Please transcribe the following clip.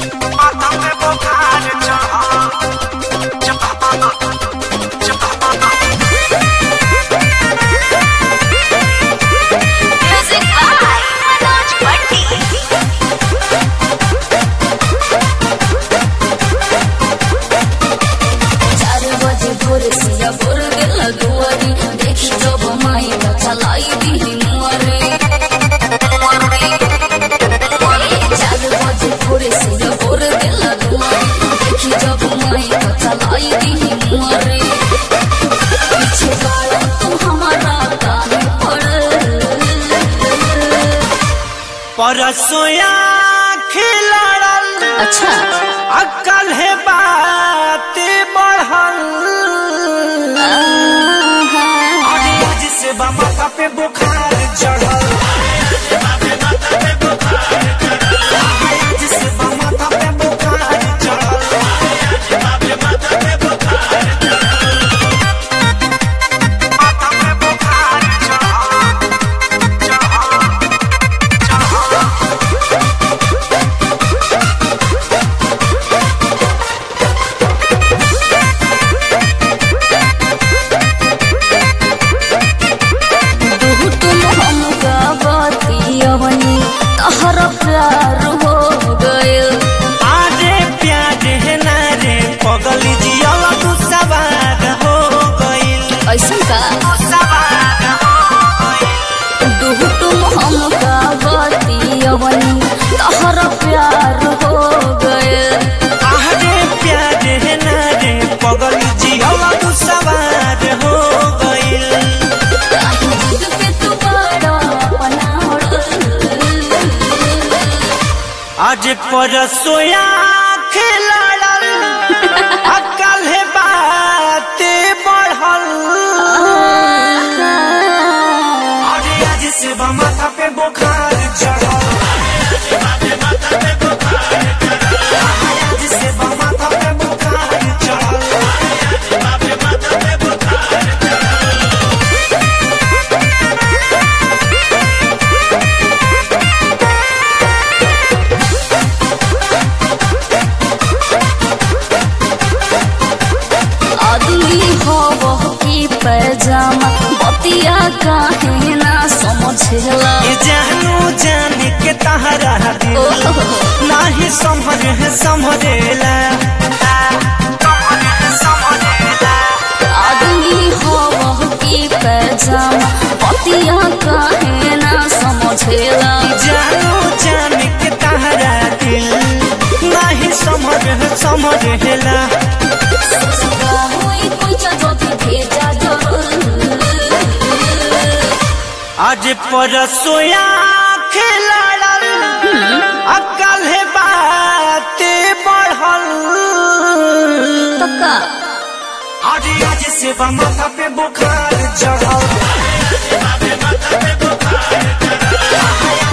माथा पे बुखार चढ़ा Music by Manoj Bhatti. चार बजे भोर सिया भोर गेला दुआरी देखी जब माई चलाई दी मुआरे 4 बजे भोर सिया भोर गेला दुआरी देखी जब माई चलाई दी मुआरे पीछे वाला तू हमारा काहे पड़ल परसोया खिलड़ल अच्छा अकल है बात बढ़ल अरे आज से माथा पे बुखार चढ़ल आज से माथा पे बुखार चढ़ल माथा पे बुखार तू तुम हमका बतियवनी तहर प्यार हो गए आरे प्यार है ना रे पगली जिया तू सवार हो गइल ऐसा का सवार हो गइल तू तुम हमका बतियवनी तहर प्यार हो गए आरे प्यार है ना रे पगली जिया तू सवार हो गइल जिद पे तू बड़ा अपना आज परसोया खिलड़ल अकल है बात बढ़ल अरे आज से माथा पे बुखार चढ़ल आज से माथा पे बुखार चढ़ल आदमी हो वह की पैजामा बतिया काहे ना समझला ये जानू जान के तहरा दिल नाही समझेला आदमी हो वह की पैजामा बतिया काहे ना समझेला जानू जान के तहरा दिल नाही समझेला होई कोई जगह भेजा जरूर आज परसोया खिलड़ल अकल है बात बढ़ल तका आज से माथा पे बुखार चढ़ल